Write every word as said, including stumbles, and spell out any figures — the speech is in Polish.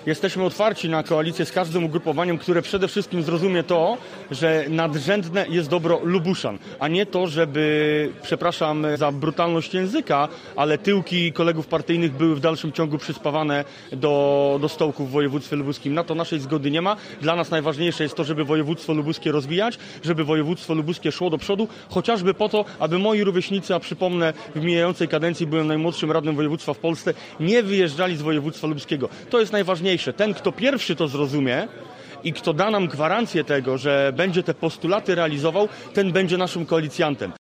Jesteśmy otwarci na koalicję z każdym ugrupowaniem, które przede wszystkim zrozumie to, że nadrzędne jest dobro Lubuszan, a nie to, żeby, przepraszam za brutalność języka, ale tyłki kolegów partyjnych były w dalszym ciągu przyspawane do, do stołków w województwie lubuskim. Na to naszej zgody nie ma. Dla nas najważniejsze jest to, żeby województwo lubuskie rozwijać, żeby województwo lubuskie szło do przodu, chociażby po to, aby moi rówieśnicy, a przypomnę, w mijającej kadencji byłem najmłodszym radnym województwa w Polsce, nie wyjeżdżali z województwa lubuskiego. To jest najważniejsze. Ten, kto pierwszy to zrozumie i kto da nam gwarancję tego, że będzie te postulaty realizował, ten będzie naszym koalicjantem.